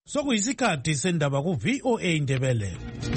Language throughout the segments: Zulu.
Sokuyisikhathi sendaba ku VOA Indebele.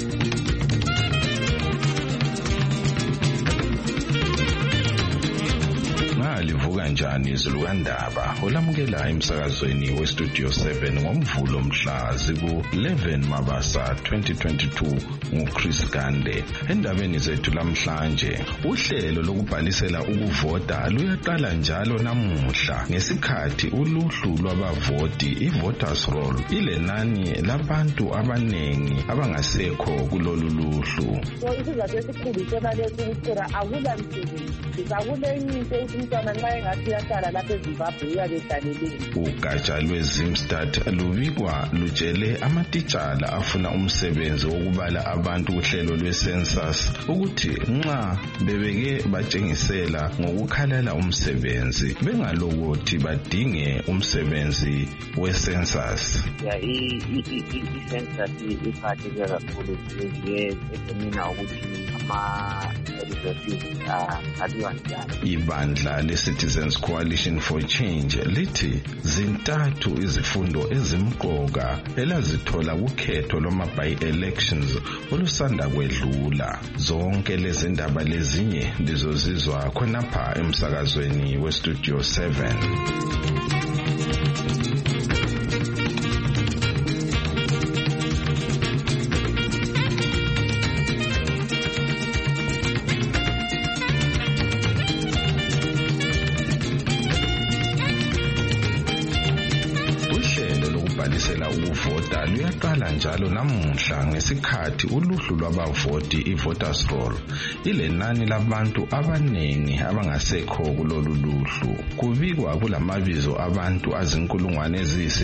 Livuka njani izilukandaba olamukela emsakazweni westudio 7 ngomvulo mhla ziku-11 Mabasa 2022 nguChris Gande. Endabeni zethu lamhlanje, uhlelo lokubhalisela ukuvota luyaqala njalo namuhla ngesikhathi uluhlu lwabavoti i-voters roll ilenani labantu abanengi abangasekho kulolu luhlu. Isizathu esikhulu sona leso ukuthi akula msebenzi, akulenye into umntwana nxa engathi yahlala lapha eZimbabwe uyabehlaleleni. Ugatsha lweZimstat lubikwa lutshele amatitshala afuna umsebenzi wokubala abantu kuhlelo lwe-census ukuthi nxa bebeke batshengisela ngokukhalela umsebenzi bengalokuthi badinge umsebenzi we-census. I-census iphatheke kakhulu esemina ukuthi ama-resources abiwa njani. Ibandla le-Citizens Coalition for Change lithi zintathu izifundo ezimqoka elazithola kukhetho lwama-by-elections olusanda kwedlula. Zonke lezi ndaba lezinye lizozizwa khonapha emsakazweni westudio 7. Ukuvota luyaqala njalo namuhla ngesikhathi uluhlu lwabavoti i-voters roll ilenani labantu abanengi abangasekho kulolu luhlu. Kubikwa kulamabizo abantu azinkulungwane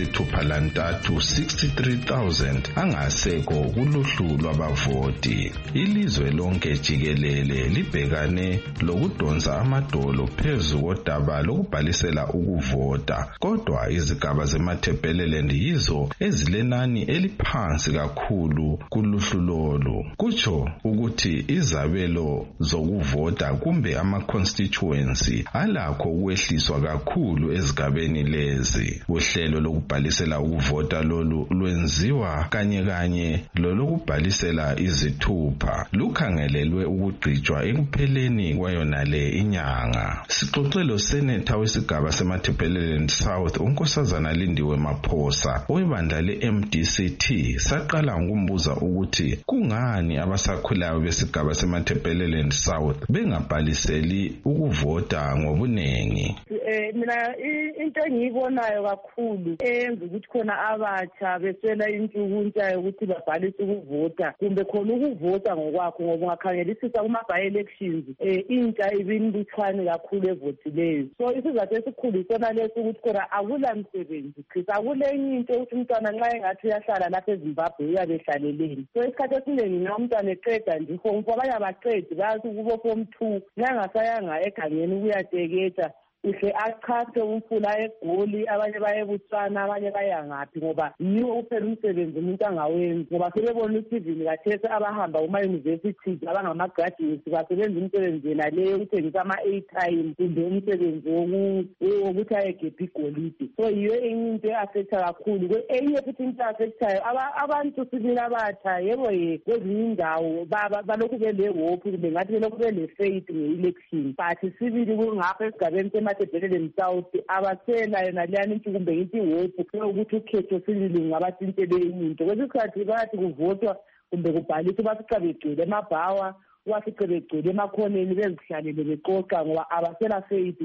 eziyisithupha-63,000 angasekho kuluhlu lwabavoti. Ilizwe lonke jikelele libhekane lokudonsa amadolo phezu kodaba lokubhalisela ukuvota, kodwa izigaba zeMatabeleland yizo ezilenani eliphansi kakhulu kuluhlu lolu. Kutsho ukuthi izabelo zokuvota kumbe ama-constituency alakho ukwehliswa kakhulu ezigabeni lezi. Uhlelo lokubhalisela ukuvota lolu lwenziwa kanye lolokubhalisela izithupha lukhangelelwe ukugqitshwa ekupheleni kwayonale inyanga. Sixoxe lo-Senator wesigaba seMatabeleland South uNkosazana Lindiwe Maphosa webandla le-MDCT saqala ngokumbuza ukuthi kungani abasakhulayo besigaba seMatabeleland South bengabhaliseli ukuvota ngobunengi. Mina into engiyibonayo kakhulu eyenza ukuthi khona abatsha beswela intshukuntsha yokuthi babhalise ukuvota kumbe khona ukuvota ngokwakho, ngoba ungakhangelisisa kuma-by-elections intsha ibinlutshwane kakhulu evotileyo. So isizathu esikhulu sona leso ukuthi khona akula msebenzi, Chris, akulenye into ukuthi umntwana nxa engathi uyahlala lapha eZimbabwe uyabehlaleleni. So isikhathi esiningi nxa umntwana eqeda nje form 4 abanye abaqedi bayathi kubo form 2 nangasayanga egangeni ukuyateketa uhle achaphe umfula eGoli, abanye baye eBotswana, abanye bayangaphi, ngoba yiwo kuphela umsebenzi umuntu angawenzi, ngoba sebebona uTV kathesi abahamba kuma-universities abangama-graduates basebenza imisebenzi yena leyo ukuthengisa ama-airtime kumbe umsebenzi wokuthi ayegebha igolide. So yiyo enye into e-affecta kakhulu. Enye futhi into e-affectayo abantu sibili abatsha, yebo kwezinye indawo balokhu bele-hope kumbe ngathi belokhu bele-faith nge-election, but sibili kungapha esigabeni seMatabeleland South abasela yona leyani into kumbe into ihope ukuthi ukhetho sibili ngabathintele into. Kwesinye isikhathi bathi kuvotwa kumbe kubhaliswa bafica begcwele emabhawa, wafice begcwele emakhoneni bezihlalele beqoqa ngoba abasela faith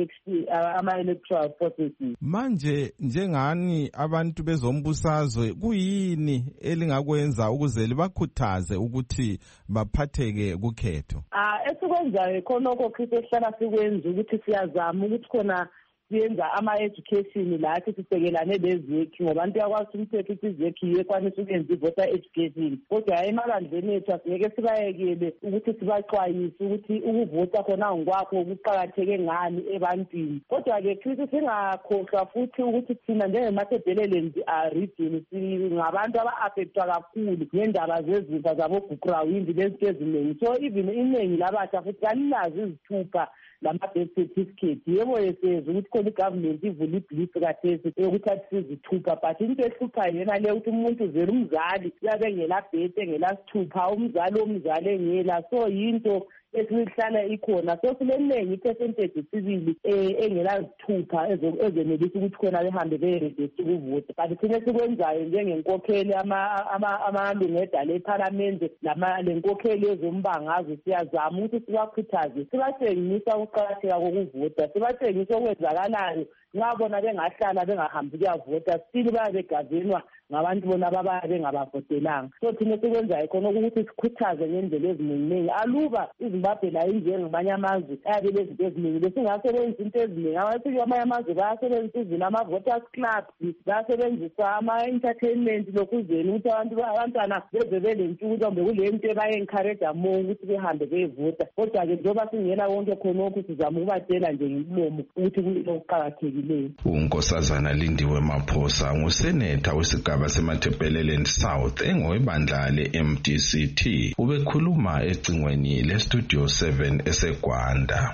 ama-electoral processes. Manje njengani abantu bezombusazwe kuyini elingakwenza ukuze libakhuthaze ukuthi baphatheke kukhetho? Esikwenzayo khonokho Chris esihlala sikwenza ukuthi siyazama ukuthi khona siyenza ama-education lathi sisekelane lezekhi, ngoba abantu yakwazi umthetho ukuthi izekhi yiyo ekwanisa ukuyenza i-voter education, kodwa emabandleni ethu asingeke sibayekele ukuthi sibaxwayise ukuthi ukuvota khona ngokwakho kuqakatheke ngani ebantwini. Kodwa-ke futhi singakhohlwa futhi ukuthi thina njengematabeleland region singabantu aba-affectwa kakhulu ngendaba zezimfa zabo-Gukurawind lezinto eziningi. So even iningi labatsha futhi kalilazi izithupha lama-birth certificate. Yebo yesezwe ukuthi khona i-government ivula iblisi kathesi yokuthi athi sizithupha, but into ehluphayo yena le ukuthi umuntu vele umzali uyabe engela-birth engelasithupha, umzali womzali engela, so yinto esihlala ikhona. So sileningi i-percentage sibili engelazithupha ezenelisa ukuthi khona behambe beyeregister ukuvota. Kanti thina sikwenzayo njengenkokheli amalungu edala ephalamende lenkokheli yezombangazwe siyazama ukuthi sibakhuthaze, sibatshengisa ukuqakatheka kokuvota, sibatshengisa okwenzakalayo nxa bona bengahlala bengahambi kuyavota, still bayabe begazenwa ngabantu bona babaye bengabavotelanga. So thina sikwenzayo khona ukuthi sikhuthaze ngendlela eziningi. Aluba iZimbabwe la injengamanye amazwe ayabe lezinto eziningi, besingasebenzisa into eziningi. Amanye amazwe bayasebenzisa izinto ama-voters clubs, bayasebenzisa ama-entertainment lokuzeni ukuthi abantwana beze belentshukuzo kumbe kule nto ebaye-encourage more ukuthi behambe beyevota. Kodwa-ke njengoba singena konke khonokho sizama ukubatshela nje ngomlomo ukuthi kuyinto okuqakathekileyo. uNkosazana Lindiwe Maphosa nguseneta wesigaba seMatabeleland South engowebandla le-MDCT ubekhuluma ecingweni le-Studio 7 eseGwanda.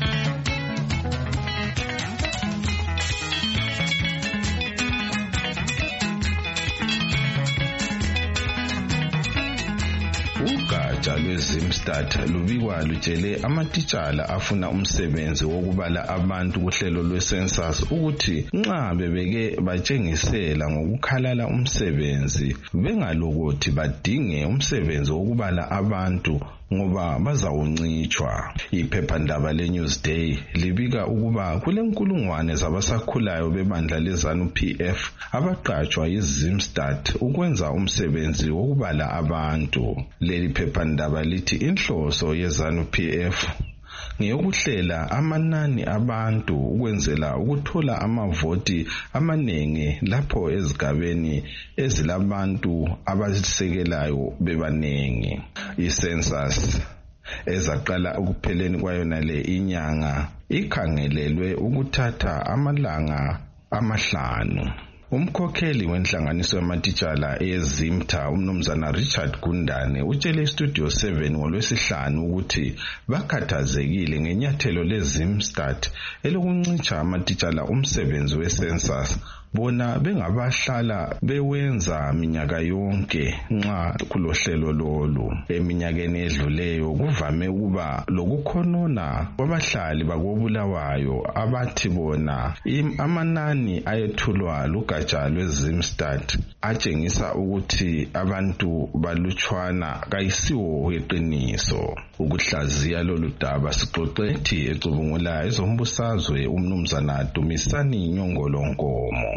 Ugatsha lweZimstat lubikwa lutshele amatitshala afuna umsebenzi wokubala abantu kuhlelo lwe-census ukuthi nxa bebeke batshengisela ngokukhalala umsebenzi bengalokothi badinge umsebenzi wokubala abantu ngoba bazawuncitshwa. Iphephandaba le-Newsday libika ukuba kulenkulungwane zabasakhulayo bebandla leZANU-PF abaqatshwa yiZimstat ukwenza umsebenzi wokubala abantu. Leli phephandaba lithi inhloso yeZANU-PF ngeyokuhlela amanani abantu ukwenzela ukuthola amavoti amaningi lapho ezigabeni ezilabantu abasekelayo bebaningi. I-census ezaqala ukupheleni kwayona le inyanga ikhangelelwe ukuthatha amalanga 5. Umkhokheli wenhlanganiso yamatitshala eZimta umnumzana Richard Gundane utshele iStudio 7 ngolwesihlanu ukuthi bakhathazekile ngenyathelo leZimstat elokuncitsha amatitshala umsebenzi we-census bona bengabahlala bewenza minyaka yonke nxa kulohlelo lolu. Eminyakeni edluleyo kuvame ukuba lokukhonona kwabahlali bakobulawayo abathi bona amanani ayethulwa lugatsha lweZimstat atshengisa ukuthi abantu balutshwana kayisiwo iqiniso. Ukuhlaziya lolu daba sixoxethi ecubungula ezombusazwe umnumzana Dumisani Nyongolonkomo.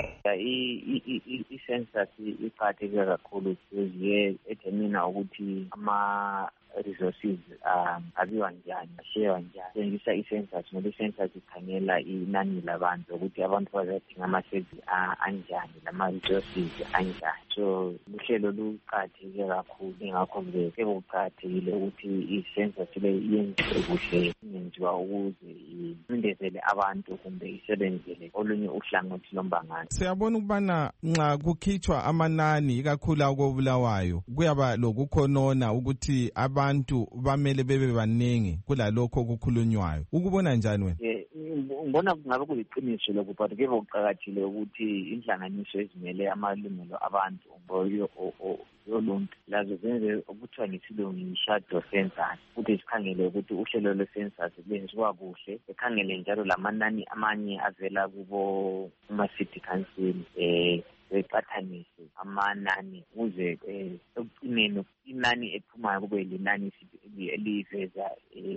I-census iqakatheke kakhulu siye edetermina ukuthi resources abiwa njani, ashaywa njani. Senzisa i-census ngoba i-census ikhangela inani labantu ukuthi abantu bazadinga ama-service anjani nama-resources anjani. So uhlelo luqakatheke kakhulu, ingakho kuqakathekile ukuthi i-census le yenziwe kuhle, yenziwa ukuze incindezele abantu kumbe isebenzele olunye uhlangothi lombangano. Siyabona ukubana nxa kukhitshwa amanani ikakhulu akobulawayo kuyaba lokukhonona ukuthi abantu bamele bebe baningi kulalokho okukhulunywayo. Ukubona njani wena? Ngibona kungabe kuyiqiniso lokho, but kube kuqakathile ukuthi inhlanganiso ezimele amalungelo abantu yoluntu lazo zenze okuthiwa ngesilungu yi-shadow census, ukuthi sikhangele ukuthi uhlelo lwe-census lenziwa kuhle, ekhangele njalo lamanani amanye avela kubo kuma-city council beqathanise amanani ukuze ekucineni inani ephumayo kube linani eliveza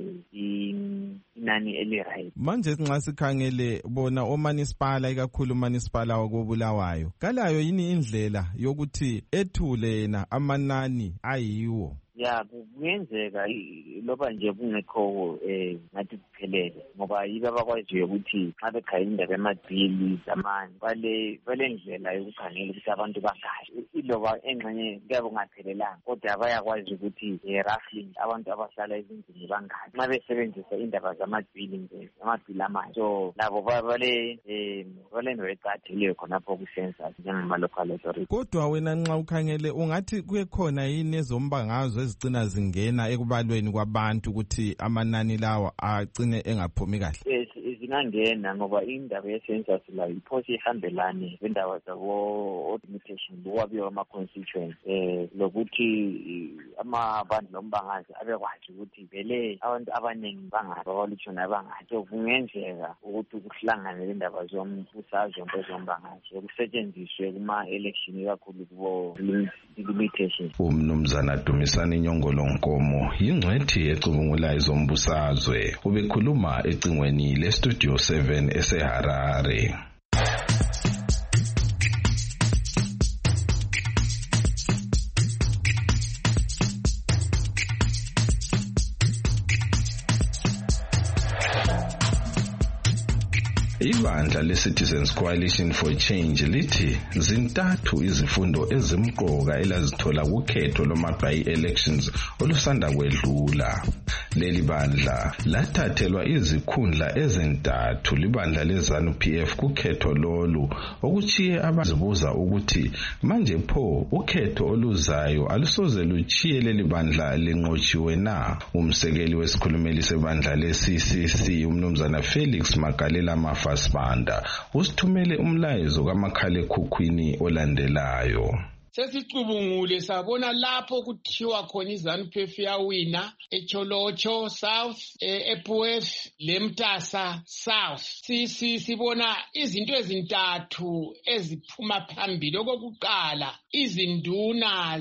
inani eli-right. Manje nxa sikhangele bona omanisipala ikakhulu umanisipala wakobulawayo kalayo yini indlela yokuthi ethule yena amanani ayiwo? Ya, kuyenzeka loba nje kungekho ngathi kuphelele, ngoba yibo abakwaziyo ukuthi xa bekhaya indaba yamabhili zamani bale ndlela yokukhangela ukuthi abantu bangaki. Iloba engxenye kuyabe kungaphelelanga, kodwa bayakwazi ukuthi roughly abantu abahlala ezindlini bangaki nxa besebenzisa indaba zamabhili nje, amabhili amanje. So labo bale nto eqakathekileyo khonapho ku-census njengama-local authority. Kodwa wena nxa ukhangele ungathi kuyekhona yini ezombangazwe sezigcina zingena ekubalweni kwabantu ukuthi amanani lawa agcine engaphumi kahle? Zingangena ngoba indaba ye-census layo iphose ihambelane nendaba zabo-limitation lokwabiwa kwama-constituents lokuthi amabandla ombangazi abekwazi ukuthi vele abantu abaningi bangazi abalutshoni abangazi. So kungenzeka ukuthi kuhlangane le ndaba zombusazwe kwezombangazi okusetshenziswe kuma-election kakhulu kubo-limitation. Umnumzana Dumisani Nyongolo Nkomo yingcwethi ecubungula izombusazwe ubekhuluma ecingweni leStudio 7 eseHarare. Ibandla le-Citizens Coalition for Change lithi zintathu izifundo ezimqoka elazithola kukhetho loma-by-elections olusanda kwedlula. Leli bandla lathathelwa izikhundla ezintathu libandla leZANU-PF kukhetho lolu, okuchiye abazibuza ukuthi manje pho ukhetho oluzayo alusoze luchiye leli bandla linqotshiwe na. Umsekeli wesikhulumeli sebandla le-CCC umnumzana Felix Magalela Mafasibanda usithumele umlayezo kamakhalekhukhwini olandelayo. Sesicubungule sabona lapho kuthiwa khona iZANU-PF yawina eCholocho South, ePuef leMtasa South. Sibona izinto ezintathu eziphuma phambili. Okokuqala, izinduna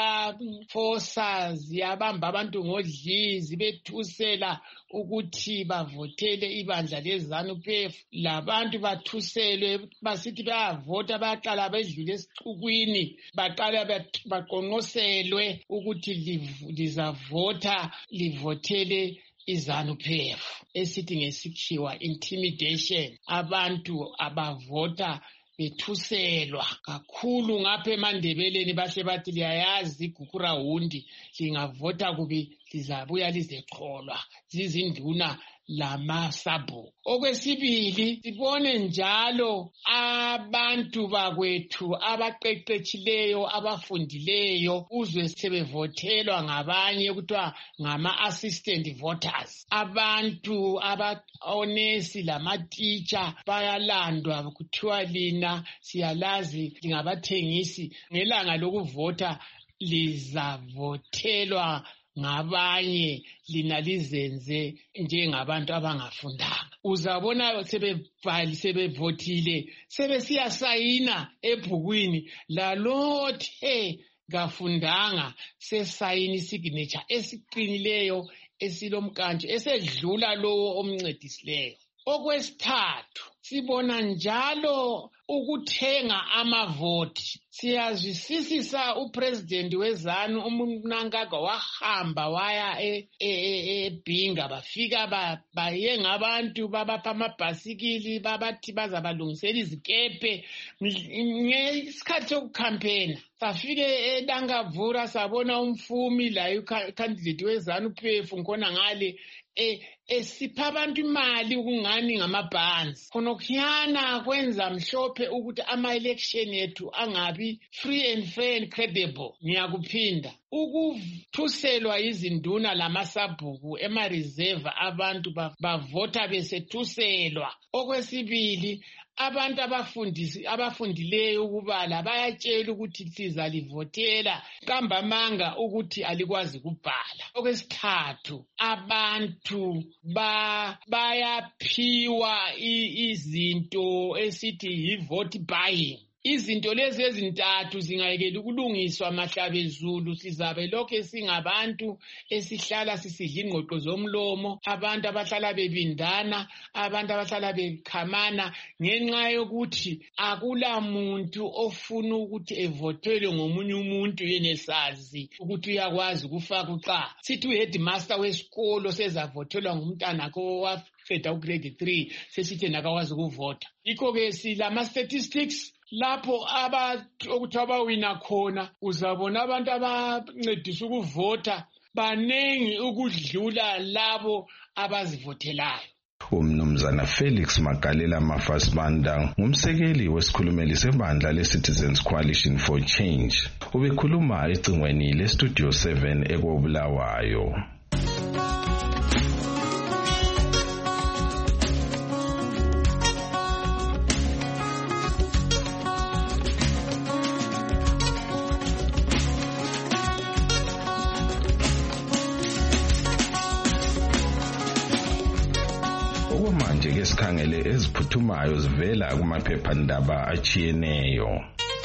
ziyafosa ziyabamba abantu ngodlizi bethusela ukuthi bavotele ibandla leZANU-PF. Labantu bathuselwe basithi bayavota baqala bedlule esixukwini baqala baqonqoselwe ukuthi lizavota livotele iZANU-PF esithi ngesikhiwa intimidation. Abantu abavota bethuselwa kakhulu ngapha eMandebeleni bahle bathi liyayazi igugurahundi lingavota kubi lizabuya lizeqholwa zizinduna lamasabhu. Okwesibili, sibone njalo abantu bakwethu abaqeqetshileyo abafundileyo uzwe sebevotelwa ngabanye kuthiwa ngama-assistant voters. Abantu onesi lamatitsha bayalandwa kuthiwa lina siyalazi lingabathengisi, ngelanga lokuvota lizavotelwa ngabanye lina lizenze njengabantu abangafundanga. Uzabona sebevotile sebesiyasayina ebhukwini lalothe kafundanga sesayini signature esiqinileyo esilomkantsho esedlula lowo omncedisileyo. Okwesithathu, sibona njalo ukuthenga amavoti. Siyazwisisa upresident wezanu uMnangagwa wahamba waya eBhinga bafika baye ngabantu babapha amabhasikili babathi bazabalungisela izikepe ngesikhathi sokukhampena. Safike eDangavura sabona umfumi la candidate weZANU-PF ngkhona ngale esipha abantu imali ukungani ngamabhanzi. Khonokhiyana kwenza mhlophe ukuthi ama-election ethu angabi free and fair and credible. Ngiyakuphinda ukuthuselwa izinduna lamasabhuku ema-reserve abantu bavota besethuselwa. Okwesibili, abantu abafundileyo ukubala bayatshela ukuthi sizalivotela kambamanga ukuthi alikwazi kubhala. Okwesithathu, abantu bayaphiwa izinto esithi yi-vote buying. Izinto lezi ezintathu zingayekela ukulungiswa mahlabezulu. Sizabe lokho singabantu esihlala sisidla ingqoqo zomlomo, abantu abahlala bebindana, abantu abahlala bekhamana ngenxa yokuthi akula muntu ofuna ukuthi evotelwe ngomunye umuntu yenesazi ukuthi uyakwazi ukufaka uxa. Sithi uheadmaster wesikolo sezavotelwa ngumntana akho wafeda ugrade 3 sesithi nakawazi ukuvota. Yikho-ke silama-statistics lapho okuthi abawina khona uzabona abantu abancedisa ukuvota banengi ukudlula labo abazivotelayo. Umnumzana Felix Magalela Mafasibanda ngumsekeli wesikhulumeli sebandla le-Citizens Coalition for Change. Ubekhuluma ecingweni le-Studio 7 eKobulawayo. Okwamanje ke sikhangele eziphuthumayo zivela kumaphephandaba achiyeneyo.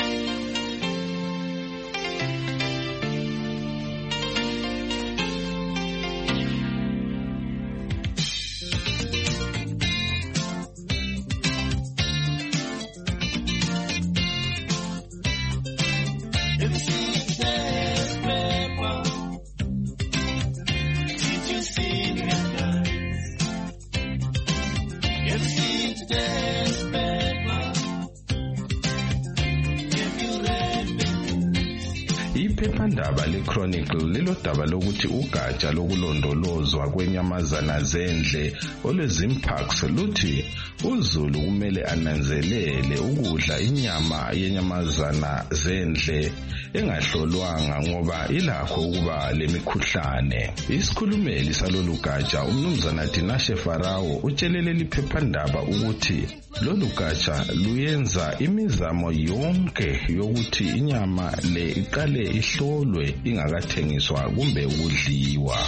Iphephandaba le-Chronicle lilodaba lokuthi ugatsha lokulondolozwa kwenyamazana zendle olwezimparks luthi uZulu kumele ananzelele ukudla inyama yenyamazana zendle engahlolwanga ngoba ilakho ukuba lemikhuhlane. Isikhulumeli salolu gatsha umnumzana Tinashe Farawo utshelele liphephandaba ukuthi lolu gatsha luyenza imizamo yonke yokuthi inyama le iqale ihlolwe ingakathengiswa kumbe ukudliwa.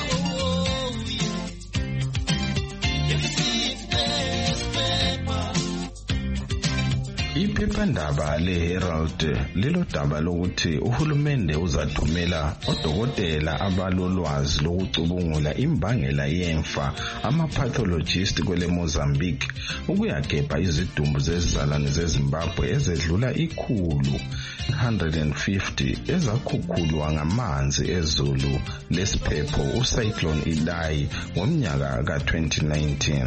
Iphephandaba le-Herald lilodaba lokuthi uhulumende uzathumela odokotela abalolwazi lokucubungula imbangela yemfa ama-pathologist kwele Mozambique ukuyagebha izidumbu zezizalwane zeZimbabwe ezedlula 150 ezakhukhulwa ngamanzi ezulu lesiphepho uCyclone Idai ngomnyaka ka-2019.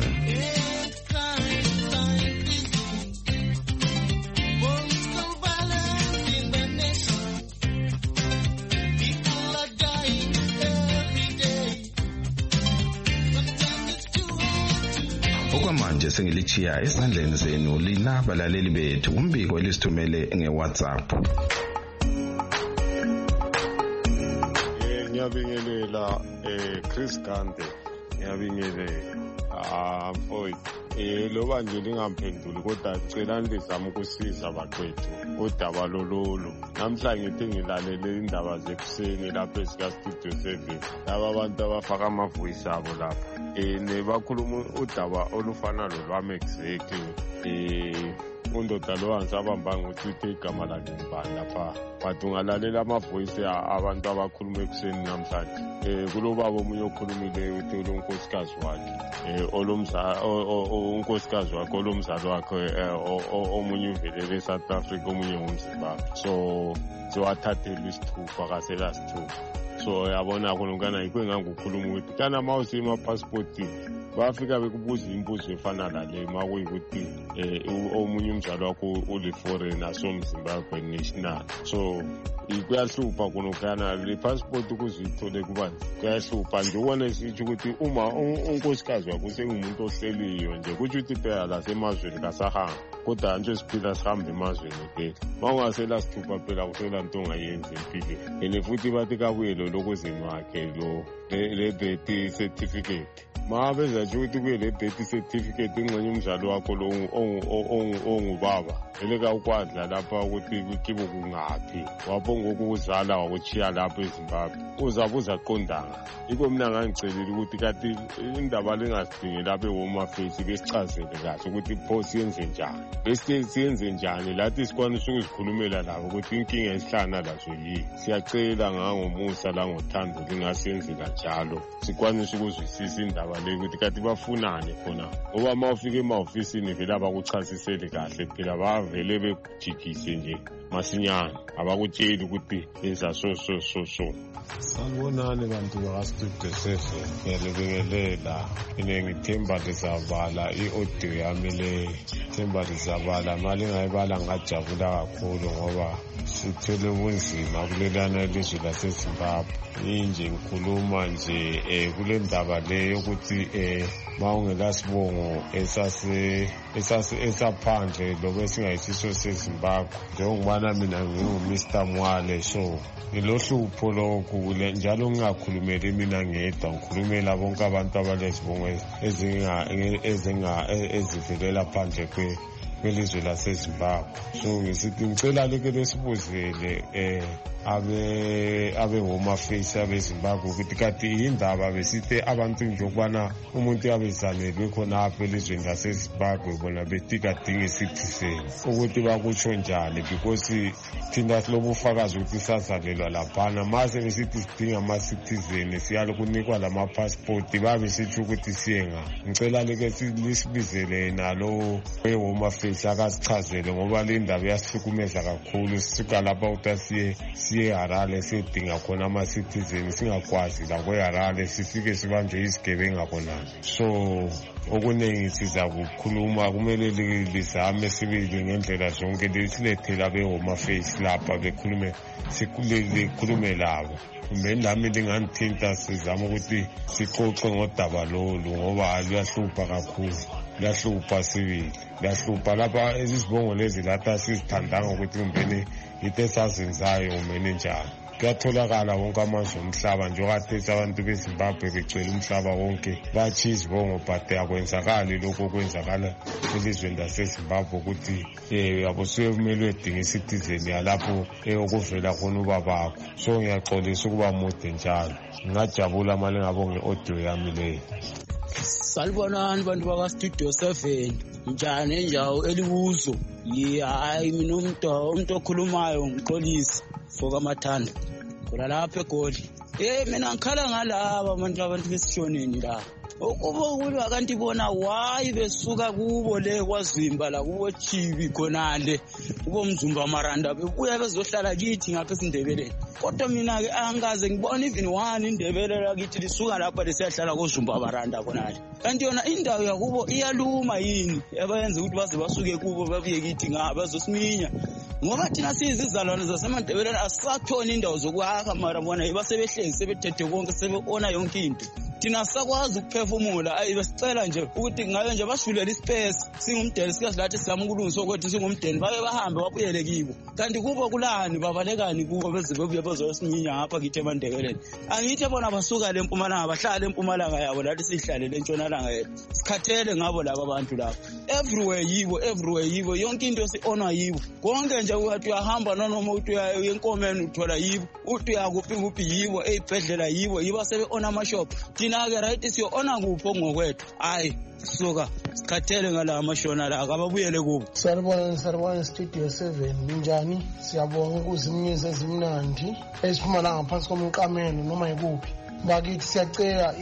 Okwamanje sengilichiya esandleni zenu lina balaleli bethu umbiko elisithumele ngeWhatsApp. Ngiyabingelela Chris Gande, ngiyabingelela mfowethu. Loba nje lingamphenduli kodwa ngicela nizame ukusiza bakwethu udaba lololo. Namhlanje ngithi ngilalele indaba zekuseni lapha esika Studio 7. Laba abantu abafaka amavoice abo lapha. Nebakhuluma udaba olufana lolwami exactly. Undoda lo angisabamba ngokuthi igama lakhe ngibani lapha. But ungalalela amavoice abantu abakhuluma ekuseni namhlanje. Kulobaba omunye okhulumileyo uthi unkosikazi wakhe. Unkosikazi wakhe olomzali wakhe omunye uvelele eSouth Africa omunye ngumZimbabwe. So wathathela isithupha kasela sithupha. So yabona khona ikwengangukhuluma ukuthi kana mawuse emapassport bafika bekubuza imbuzo efana nale makuyikuthi omunye umzali wakho uli-foreigner somZimbabwe national. So kuyahlupha khona le passport ukuzithole kuba kuyahlupha nje ubona sithi ukuthi uma unkosikazi wakho sengumuntu ohleliyo nje kuthi uthi phela lasemazweni kasahamba kodwa nje siphila sihamba emazweni phela mawungasela sithupha phela kusela nto ongayenzi empilweni futhi bathi kabuyelo lokuzini wakhe lo le birth certificate mabeza nje ukuthi kuye le birth certificate ingxenye umzali wakho lo ongubaba eleka ukwadla lapha ukuthi kibo kungaphi wapho ngokuzala wakuchiya lapha eZimbabwe uzabuza qondanga iko mina ngangicelile ukuthi kanti indaba lengasidingi lapha eHome Affairs ke sicazele kahle ukuthi pho siyenze njani bese siyenze njani lathi sikwanisa ukuzikhulumela labo ukuthi inkinga esihlana lazo yini siyacela ngangomusa la ngothando lingasiyenze kanjalo sikwanisa ukuzwisisa indaba le ukuthi kanti bafunane khona ngoba mawufika emahofisini vele abakuchasisele kahle phela bavele bekujikise nje masinyane abakutsheli ukuthi yenza so. Sanibonani bantu bakaStudio 7 ngiyalibingelela ngithemba lizabala i-audio yami le themba lizabala mali ngayibala ngajabula kakhulu ngoba sithele ubunzima kulelana ilizwe laseZimbabwe inje ngikhuluma nje kule ndaba le yokuthi mawungelasibongo esaphandle lokho esingayisiso seZimbabwe njengokubana mina ngingu-Mr. Mwale so ngilohlupho lokhu njalo ngingakhulumeli mina ngedwa ngikhulumela bonke abantu abalezibongo ezivelela phandle kwelizwe laseZimbabwe so ngisithi ngicela lekele sibuzele abe-home affairs abezimbabwe ukuthi kati yindaba besithi abantu nje ukubana umuntu yabezalelwe khona apha elizweni lasezimbabwe bona betikadinga i-citizen ukuthi bakutsho njani because thina silobu ufakazi ukuthi sazalelwa laphana mase besithi sidinga ama-citizen siyalokunikwa lama-passport babe sitsho ukuthi siyenga ngicela leke lisibizele nalo we-home affairs akasichazele ngoba le ndaba iyasihlukumeza kakhulu sisuka lapha ukuthi siye Harare siyodinga khona ama-citizen singakwazi la kwe-Harare sifike sibanjwe izigebenga khona so okuningi siza kukhuluma kumele lizame sibili ngendlela zonke lisilethele abe-home affairs lapha likhulume labo kumbe nami lingangithinta sizama ukuthi sixoxe ngodaba lolu ngoba luyahlupha kakhulu luyahlupha sibili luyahlupha lapha izibongo lezi lathi sizithandanga ukuthi kumbeni into esazenzayo kumele njani kuyatholakala wonke amazwe omhlaba njengokade abantu beZimbabwe begcwele umhlaba wonke bathi izibongo but akwenzakali lokho okwenzakala elizweni laseZimbabwe ukuthi yabo suke kumele udinga i-citizen yalapho okuvela khona ubabakho so ngiyaxolisa ukuba mude njalo ngingajabula mali ngabonge audio yami leyo. Salibonani bantu baka-Studio 7 njani enjawo elikuzo hayi mina umuntu okhulumayo ngiqolisa foka amathanda khona lapha eGoli mina ngikhala ngalaba abantu besishoneni la ukuba kanti bona why besuka kubo le kwaZimba la kubo Chibi khonale kubo Mzumba Maranda bebuya bezohlala kithi ngapha eSindebeleni kodwa mina ke angaze ngibone even one indebele lakithi lisuka lapha lesiyahlala koZumba Maranda khonale kanti yona indawo yakubo iyaluma yini yabayenza ukuthi baze basuke kubo babuye kithi ngaba bazosiminya ngoba thina sizizalwane zaseMandebeleni asisathona indawo zokuhaka mara bona ibasebehlezi sebethethe konke sebeona yonke into thina sakwazi ukuphefumula besicela nje ukuthi ngabe nje bashulela ispace singumdeni sikasilathi sizama ukulungisa ukuthi singumdeni babe bahambe babuyele kibo kanti kubo kulani babalekani kubo bezibebuye bezosiminya ngapha kithi eMandebeleni angithi bona basuka le Mpumalanga bahlala eMpumalanga yabo lathi sihlale leNtshonalanga yethu sikhathele ngabo laba abantu lapha everywhere yibo yonke into si-honor yibo konke nje uyathi uyahamba noma uthi uya enkomeni uthola yibo uthi uyakuphi yibo ey'bhedlela yibo sebe-honor amashop thina-ke right siyo-honor kuphi okungokwethu hayi suka sikhathele ngala mashona la akababuyele kubo. Salibona Studio 7 ninjani siyabonga ukuzimnyeza ezimnandi esiphumala ngaphansi komqamelo noma yikuphi bakithi siyacela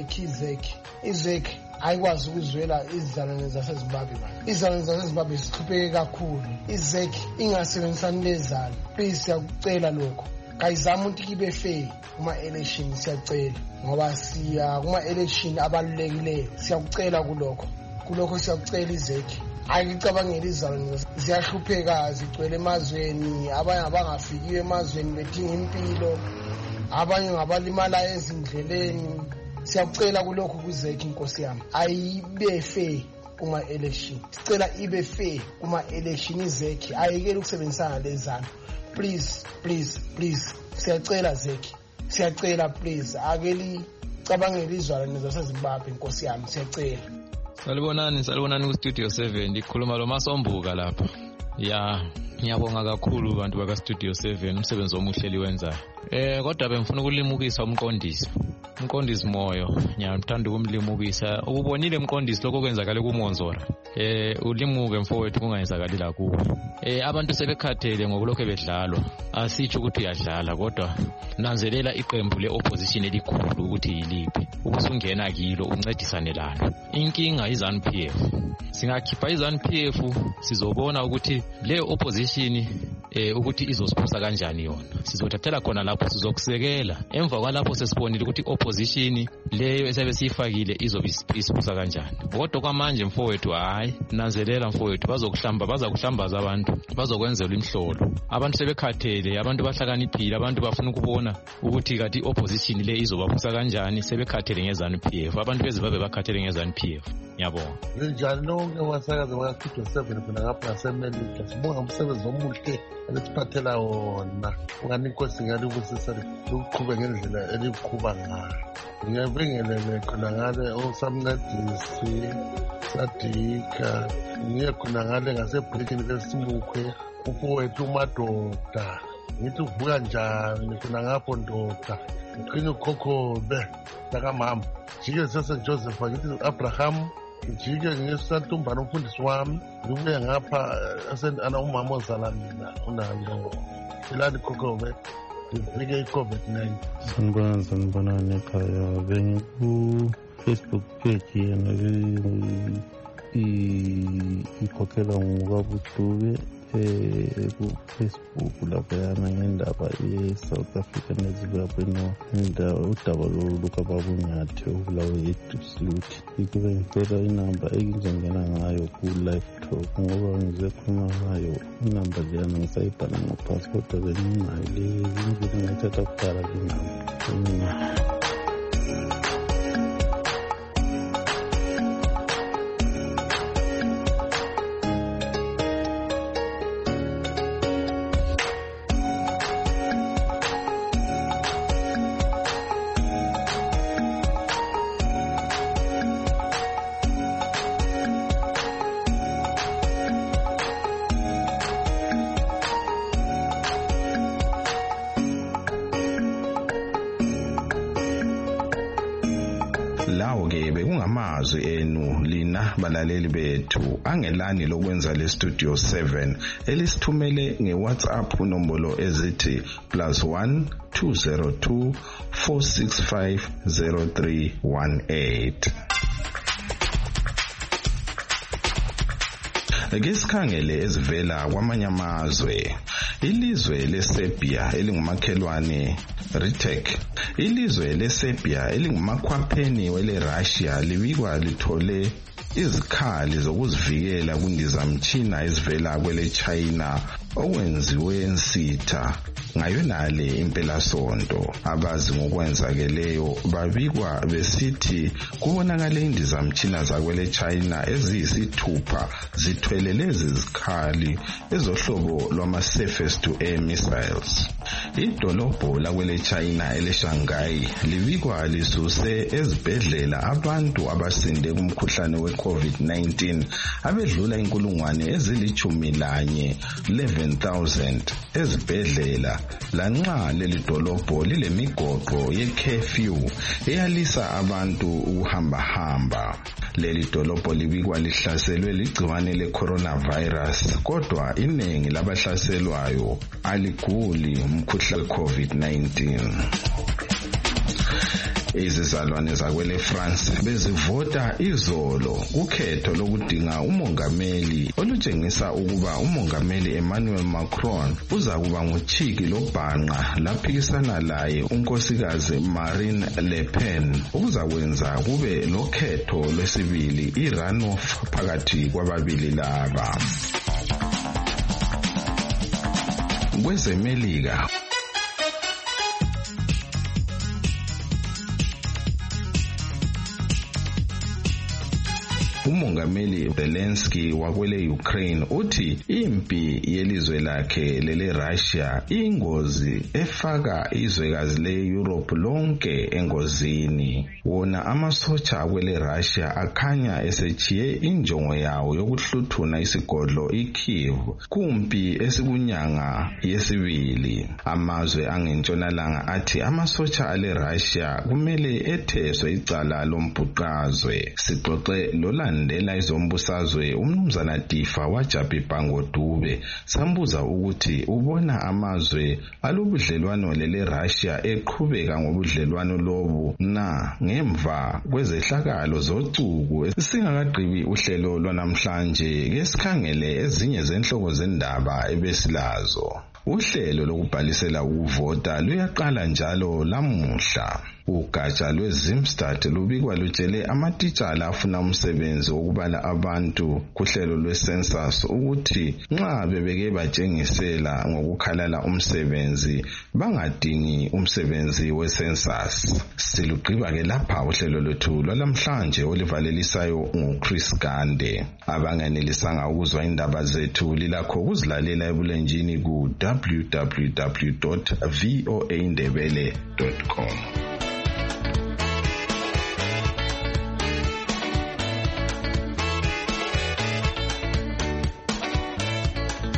izeki ayikwazi ukuzwela izizalwane zaseZimbabwe manje izizalwane zaseZimbabwe zihlupheke kakhulu izeki ingasebenzisani lezalo please siyakucela lokho kayizama ukuthi kibe fair kuma-election siyacela ngoba siya kuma-election abalulekileyo siyakucela kulokho siyakucela izeki ayicabangela izizalwane ziyahlupheka zigcwele emazweni abanye abangafikiyo emazweni bedinga impilo abanye ngabalimalayo ezindleleni siyakucela kulokho kuzeki inkosi yami ayibe fair kuma-election sicela ibe fair kuma-election izeki ayikele ukusebenzisana lezana please siyacela zeki siyacela please akeli cabangela izizalwane zaseZimbabwe inkosi yami siyacela. Salibonani ku-Studio 7 ndikhuluma lo Masombuka lapha ngiyabonga kakhulu bantu baka-Studio 7 umsebenzi omuhle liwenzayo kodwa bengifuna ukulimukisa umqondisi Moyo ngiyathanda ukumlimukisa ubonile umqondisi lokho kwenzakala kuMonzora ulimuke mfowethu kungayenzakali la kuwe abantu sebekhathele ngokulokho bedlalwa asitsho ukuthi uyadlala kodwa nanzelela iqembu le-opposition elikhulu ukuthi yiliphi ubusungena kilo uncedisane lalo inkinga iZANU-PF singakhipha iZANU-PF sizobona ukuthi le opposition ukuthi izosiphosa kanjani yona. Sizothathela khona lapho sizokusekela. Emva kwalapho sesibonile ukuthi opposition leyo esabe siyifakile izobe isiphosa kanjani. Kodwa kwamanje mfowethu hayi nanzelela mfowethu bazakuhlambaza abantu bazokwenzela imhlolo. Abantu sebekhathele, abantu bahlakaniphile, abantu bafuna ukubona ukuthi kati opposition le izobaphosa kanjani, sebekhathele ngeZANU-PF. Abantu bezibabe bakhathele ngeZANU-PF. Ngiyabonga. Linjani lonke wasakaza baka-Studio 7 khona ngapha ngasemelika. Sibonga umsebenzi omuhle elesiphathela wona. Ungani inkosi ngale ubusisa lokuqhubeka ngendlela eliqhuba ngayo. Ngiyabingelele khona ngale osamncedisi Sadika. Ngiye khona ngale ngasebreakini lesimukwe umfowethu uMadoda. Ngithi uvuka njani khona ngapho ndoda. Ngiqina ukhokhobe lakamama. Jike sese Joseph ngithi Abraham. Njike ngisantumbana umfundisi wami ngibuye ngapha ana umama ozala mina unalo ilani khokhobe ngifike i-COVID-19. Sanibona nekhaya bengiku Facebook page yena ikhokhela ngokaBudube ku-Facebook laphayana ngendaba ye-South Africa neZimbabwe udaba lukaBabunyathi obulawe eDuisloot. Ikube ngicela inamba engizongena ngayo ku-live talk ngoba ngizekhuluma ngayo inamba leyana ngisayibhala ngaphansi kodwa benginayo le ngithatha kudala le namba. Lawo ke bekungamazwi enu lina balaleli bethu angelani lokwenza le Studio 7 elisithumele ngeWhatsApp nombolo ezithi +1 202 465 0318. Ake sikhangele ezivela kwamanye amazwe. Ilizwe leSerbia elingumakhelwane Ritek. Ilizwe leSerbia elingumakhwapheni weleRussia libikwa lithole izikhali zokuzivikela kwindizamtshina ezivela kweleChina okwenziwe ensitha ngayonale impelasonto. Abazi ngokwenzakeleyo babikwa besithi kubonakale indizamtshina zakweleChina eziyisithupha zithwele lezi zikhali ezohlobo lwama-surface to air missiles. Idolobho lakweleChina eleShanghai libikwa lisuse ezibhedlela abantu abasinde kumkhuhlane we-COVID-19 abedlula 11,000 ezibhedlela lanxa leli dolobho lilemigoqo ye-curfew eyalisa abantu ukuhamba. Leli dolobho libikwa lihlaselwe ligciwane le-coronavirus kodwa iningi labahlaselwayo aliguli umkhuhlane we-COVID-19. Izizalwane zakwele France bezivota izolo kukhetho lokudinga umongameli olutshengisa ukuba umongameli Emmanuel Macron uza kuba nguchiki lobhanqa laphikisana laye unkosikazi Marine Le Pen okuzakwenza kube lokhetho lwesibili i-runoff phakathi kwababili laba. KwezeMelika umongameli Zelensky wakwele Ukraine uthi impi yelizwe lakhe lele Russia ingozi efaka izwekazi le Europe lonke engozini. Wona amasotsha akwele Russia akhanya esechiye injongo yawo yokuhluthuna isigodlo iKyiv kumpi esikunyanga yesibili. Amazwe angentshonalanga athi amasotsha ale Russia kumele etheswe icala lombhuqazwe. Sixoxe lolandela izombusazwe umnumzana Difa waJapi Bhangodube sambuza ukuthi ubona amazwe alobudlelwano lele-Russia eqhubeka ngobudlelwano lobu na ngemva kwezehlakalo zocuku. Singakagqibi uhlelo lwanamhlanje ke sikhangele ezinye zenhloko zendaba ebesilazo. Uhlelo lokubhalisela ukuvota luyaqala njalo lamuhla. Ugatsha lweZimstad lubikwa lutshele amatitshala afuna umsebenzi wokubala abantu kuhlelo lwe-census ukuthi nxa bebeke batshengisela ngokukhalala umsebenzi bangadingi umsebenzi we-census. Silugqiba ke lapha uhlelo lwethu lwalamhlanje olivalelisayo nguChris Gande. Abanganelisanga ukuzwa indaba zethu lilakho ukuzilalela ebulenjini ku www.voaindebele.com.